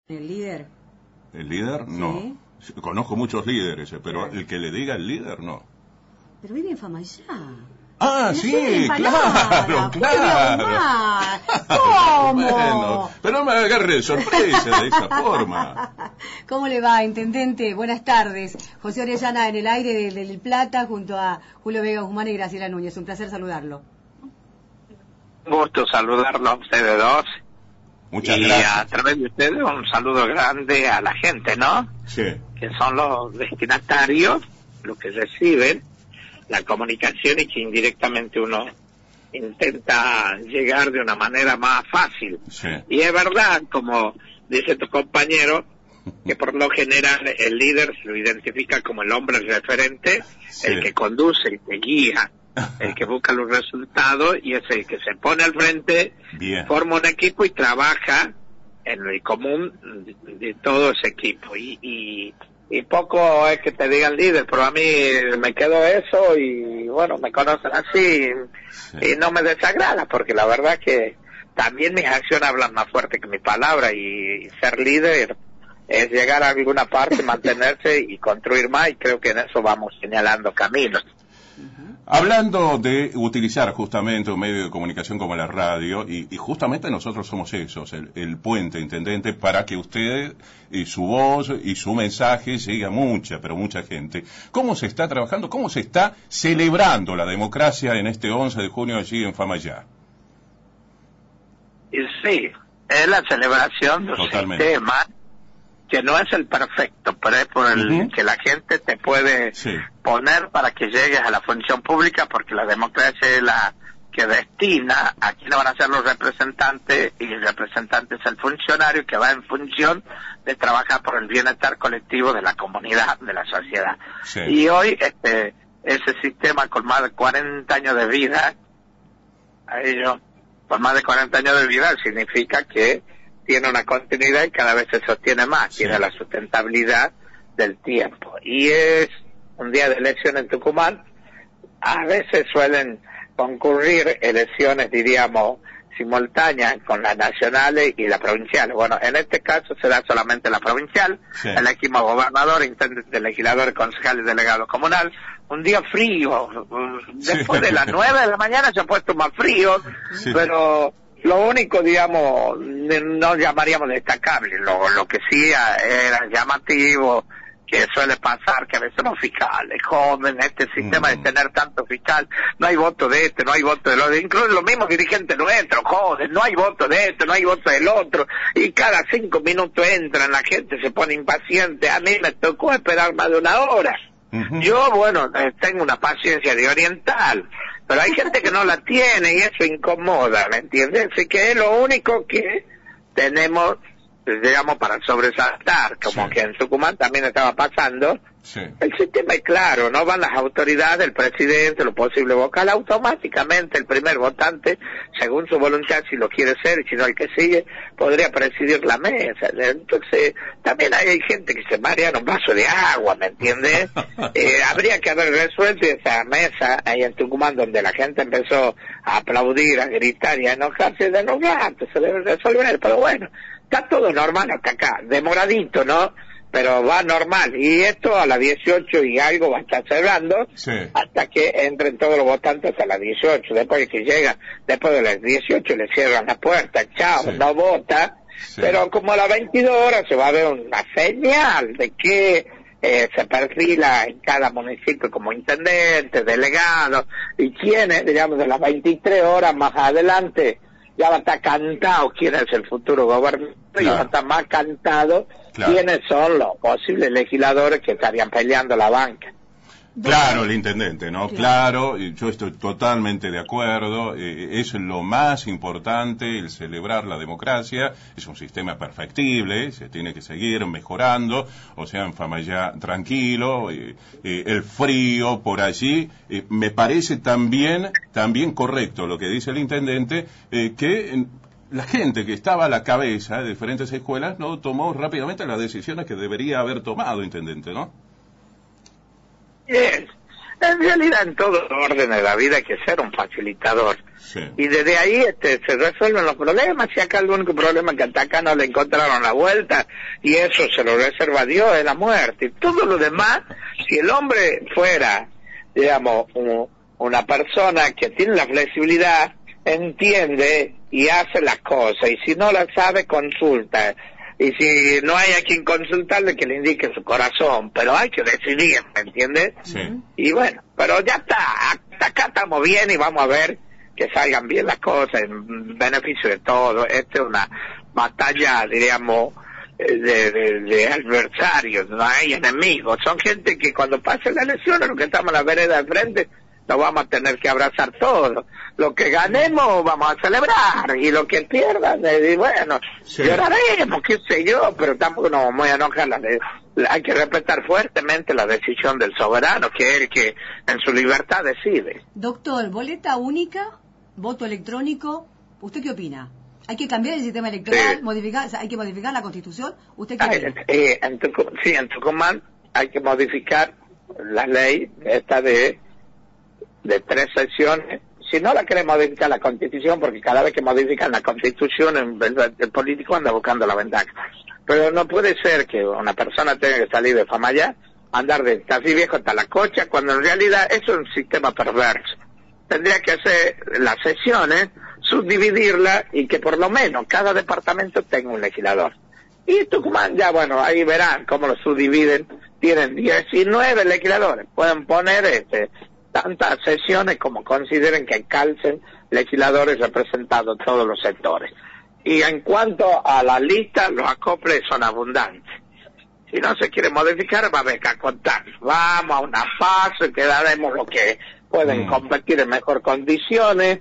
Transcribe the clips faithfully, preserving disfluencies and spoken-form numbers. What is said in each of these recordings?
¿El líder? ¿El líder? No. Sí. Conozco muchos líderes, pero claro. El que le diga el líder, no. Pero vive en Famayá. Ah, sí, claro, claro. ¿Cómo? Bueno, pero no me agarre de sorpresa de esa forma. ¿Cómo le va, intendente? Buenas tardes. José Orellana en el aire del de, de Plata junto a Julio Vega Guzmán y Graciela Núñez. Un placer saludarlo. Un gusto saludarlo a ustedes dos. Muchas y gracias. A través de ustedes un saludo grande a la gente, ¿no? Sí. Que son los destinatarios, los que reciben la comunicación y que indirectamente uno intenta llegar de una manera más fácil. Sí. Y es verdad, como dice tu compañero, que por lo general el líder se lo identifica como el hombre referente, sí. El que conduce, el que guía, el que busca los resultados y es el que se pone al frente, bien. Forma un equipo y trabaja en el común de, de todo ese equipo. Y, y, y poco es que te digan líder, pero a mí me quedó eso y bueno, me conocen así, sí. Y no me desagrada porque la verdad que también mis acciones hablan más fuerte que mi palabra y, y ser líder es llegar a alguna parte, mantenerse y construir más y creo que en eso vamos señalando caminos. Hablando de utilizar justamente un medio de comunicación como la radio, y, y justamente nosotros somos esos, el, el puente, intendente, para que usted y su voz y su mensaje llegue a mucha, pero mucha gente. ¿Cómo se está trabajando, cómo se está celebrando la democracia en este once de junio allí en Famayá? Sí, es la celebración de un Totalmente. Sistema que no es el perfecto, pero es por el uh-huh. que la gente te puede sí. poner para que llegues a la función pública, porque la democracia es la que destina a quiénes van a ser los representantes, y el representante es el funcionario que va en función de trabajar por el bienestar colectivo de la comunidad, de la sociedad. Sí. Y hoy este ese sistema con más de cuarenta años de vida, a ello, con más de cuarenta años de vida significa que tiene una continuidad y cada vez se sostiene más, sí. Tiene la sustentabilidad del tiempo. Y es un día de elección en Tucumán, a veces suelen concurrir elecciones, diríamos, simultáneas con las nacionales y las provinciales. Bueno, en este caso se da solamente la provincial, sí. Elegimos gobernador, intendente, legisladores, concejales, delegados comunal. Un día frío, después sí. de las nueve de la mañana se ha puesto más frío, sí. Pero lo único, digamos, no llamaríamos destacable, lo, lo que sí era llamativo, que suele pasar, que a veces los fiscales jóvenes, este sistema mm. de tener tanto fiscal, no hay voto de este, no hay voto del otro, incluso los mismos dirigentes nuestros, jóvenes, no hay voto de este, no hay voto del otro, y cada cinco minutos entran, la gente se pone impaciente, a mí me tocó esperar más de una hora. Uh-huh. Yo, bueno, tengo una paciencia de oriental, pero hay gente que no la tiene y eso incomoda, ¿me entiendes? Así que es lo único que tenemos, digamos, para sobresaltar, como sí. que en Tucumán también estaba pasando. Sí. El sistema es claro, no van las autoridades, el presidente, lo posible vocal, automáticamente el primer votante, según su voluntad, si lo quiere ser y si no el que sigue, podría presidir la mesa. Entonces, también hay gente que se marea en un vaso de agua, ¿me entiendes? eh, habría que haber resuelto esa mesa ahí en Tucumán, donde la gente empezó a aplaudir, a gritar y a enojarse, de enojar, se debe resolver, pero bueno, está todo normal hasta acá, demoradito, ¿no? Pero va normal, y esto a las dieciocho y algo va a estar cerrando, sí. Hasta que entren todos los votantes a las dieciocho, después de que llegan, después de las dieciocho le cierran la puerta, chao, sí. No vota, sí. Pero como a las veintidós horas se va a ver una señal de que eh, se perfila en cada municipio como intendente, delegado, y quienes, digamos, de las veintitrés horas más adelante, ya va a estar cantado quién es el futuro gobernador, claro. Y va a estar más cantado, claro. Quiénes son los posibles legisladores que estarían peleando la banca. Claro, el intendente, ¿no? Claro, yo estoy totalmente de acuerdo, eh, es lo más importante, el celebrar la democracia, es un sistema perfectible, se tiene que seguir mejorando, o sea, en Famayá tranquilo, eh, eh, el frío por allí, eh, me parece también, también correcto lo que dice el intendente, eh, que... En, la gente que estaba a la cabeza de diferentes escuelas no tomó rápidamente las decisiones que debería haber tomado, intendente, ¿no? Bien. En realidad, en todo orden de la vida hay que ser un facilitador. Sí. Y desde ahí este, se resuelven los problemas. Si acá el único problema que hasta acá no le encontraron la vuelta, y eso se lo reserva a Dios, es la muerte. Y todo lo demás, si el hombre fuera, digamos, un, una persona que tiene la flexibilidad, entiende y hace las cosas, y si no las sabe, consulta. Y si no hay a quien consultarle, que le indique su corazón, pero hay que decidir, ¿me entiendes? Sí. Y bueno, pero ya está, hasta acá estamos bien y vamos a ver que salgan bien las cosas en beneficio de todos. Esta es una batalla, diríamos, de, de, de adversarios, no hay enemigos, son gente que cuando pasen las elecciones, los que estamos en la vereda de frente, nos vamos a tener que abrazar todos. Lo que ganemos vamos a celebrar, y lo que pierdan, eh, bueno, sí. lloraremos, qué sé yo, pero tampoco nos vamos a enojar. La de, la, hay que respetar fuertemente la decisión del soberano, que es el que en su libertad decide. Doctor, boleta única, voto electrónico, ¿usted qué opina? ¿Hay que cambiar el sistema electoral? Sí. modificar, ¿Hay que modificar la Constitución? ¿Usted qué opina? Eh, en Tucumán, sí, en Tucumán hay que modificar la ley esta de de tres sesiones. Si no la quiere modificar la Constitución, porque cada vez que modifican la Constitución el, el político anda buscando la ventaja, pero no puede ser que una persona tenga que salir de Famayá, andar de casi viejo hasta la cocha, cuando en realidad eso es un sistema perverso. Tendría que hacer las sesiones, subdividirla, y que por lo menos cada departamento tenga un legislador. Y Tucumán, ya bueno, ahí verán cómo lo subdividen. Tienen diecinueve legisladores, pueden poner este tantas sesiones como consideren que calcen legisladores representados todos los sectores. Y en cuanto a la lista, los acoples son abundantes. Si no se quiere modificar, va a haber que acotar. Vamos a una fase, que daremos lo que pueden mm. competir en mejor condiciones,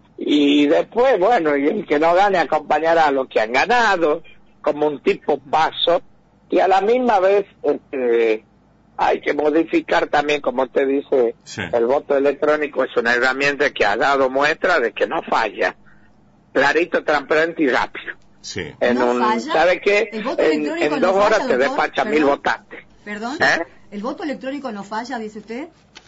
y después, bueno, y el que no gane acompañará a los que han ganado, como un tipo paso, y a la misma vez este, hay que modificar también, como usted dice, sí. el voto electrónico es una herramienta que ha dado muestra de que no falla, clarito, transparente y rápido. Sí. En ¿No un, falla? ¿sabe qué? En, en dos no horas falla, te despachan mil votantes. ¿Perdón? ¿Eh? ¿El voto electrónico no falla, dice usted?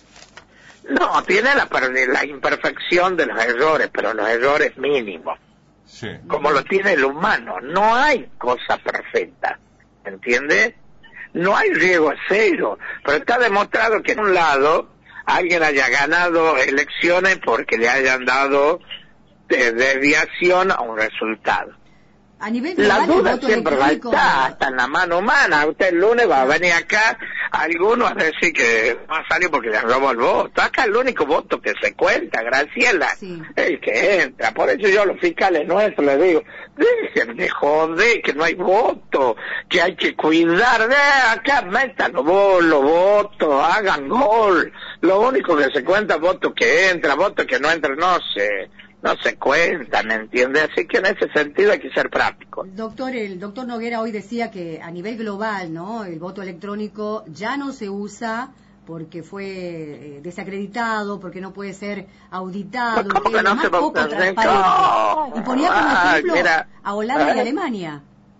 No, tiene la, la imperfección de los errores, pero los errores mínimos. Sí. Como lo tiene el humano. No hay cosa perfecta, ¿entiendes? No hay riesgo cero, pero está demostrado que en un lado alguien haya ganado elecciones porque le hayan dado de desviación a un resultado. A nivel global, la duda siempre va a estar, hasta en la mano humana. Usted el lunes va a venir acá, alguno a decir que no salió porque le robó el voto. Acá el único voto que se cuenta, Graciela, sí. el que entra. Por eso yo a los fiscales nuestros les digo, dejen de joder, que no hay voto, que hay que cuidar. De acá metan los votos, hagan gol. Lo único que se cuenta es voto que entra, voto que no entra, no sé. No se cuentan, ¿me entiende? Así que en ese sentido hay que ser práctico. Doctor, el doctor Noguera hoy decía que a nivel global, ¿no? El voto electrónico ya no se usa porque fue eh, desacreditado, porque no puede ser auditado, ¿Cómo que, que no es se más poco transparente. No. Y ponía como ejemplo mira, a Holanda ¿eh? y Alemania.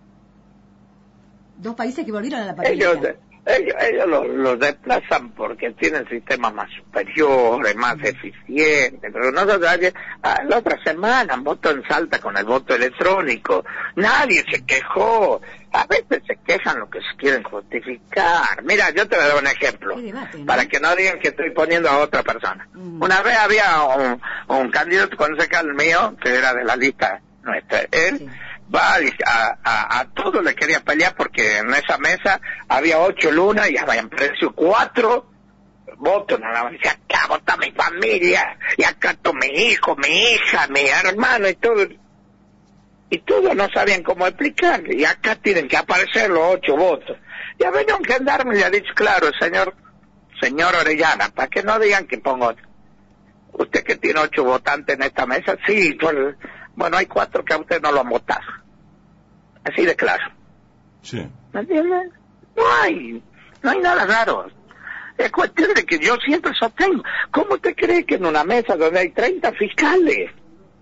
Dos países que volvieron a la patria. Ellos, ellos, ellos los lo desplazan porque tienen sistemas más superiores, más eficientes, pero nosotros la otra semana voto en Salta con el voto electrónico, nadie se quejó. A veces se quejan lo que se quieren justificar. Mira, yo te voy a dar un ejemplo, debate, ¿no? Para que no digan que estoy poniendo a otra persona. Mm. Una vez había un, un candidato concejal mío, que era de la lista nuestra, él sí. va a, a, a todos le quería pelear porque en esa mesa había ocho lunas y habían precio cuatro votos. No, no, decía, acá vota mi familia, y acá está mi hijo, mi hija, mi hermano y todo. Y todos no sabían cómo explicar, y acá tienen que aparecer los ocho votos. Ya venía un gendarme y le ha dicho, claro, señor, señor Orellana, para que no digan que pongo, usted que tiene ocho votantes en esta mesa, sí, pues, bueno, hay cuatro que a usted no lo han votado. Así de claro. Sí. ¿Me entiendes? No hay, no hay nada raro. Es cuestión de que yo siempre sostengo. ¿Cómo usted cree que en una mesa donde hay treinta fiscales,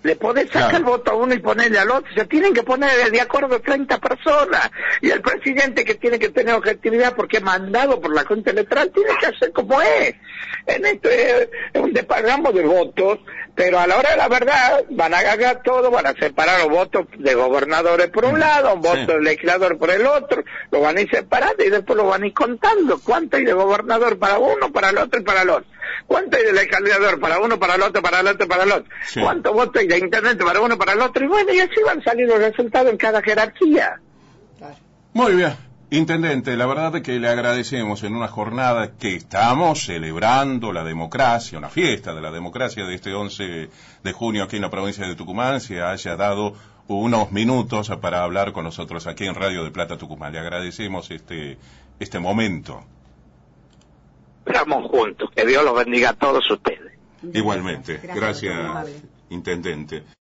Le podés sacar claro. el voto a uno y ponerle al otro. Se tienen que poner de acuerdo treinta personas. Y el presidente, que tiene que tener objetividad porque es mandado por la Junta Electoral, tiene que hacer como es. En esto es, es un desparramo de votos, pero a la hora de la verdad van a agarrar todo, van a separar los votos de gobernadores por un lado, un voto sí. de legislador por el otro, lo van a ir separando y después lo van a ir contando. ¿Cuánto hay de gobernador para uno, para el otro y para el otro? ¿Cuánto hay de legislador para uno, para el otro, para el otro, para el otro? Sí. ¿Cuántos votos hay de internet para uno, para el otro? Y bueno, y así van a salir los resultados en cada jerarquía. Muy bien. Intendente, la verdad es que le agradecemos en una jornada que estamos celebrando la democracia, una fiesta de la democracia de este once de junio aquí en la provincia de Tucumán, se haya dado unos minutos para hablar con nosotros aquí en Radio de Plata Tucumán. Le agradecemos este, este momento. Estamos juntos, que Dios los bendiga a todos ustedes. Igualmente, gracias, gracias Intendente.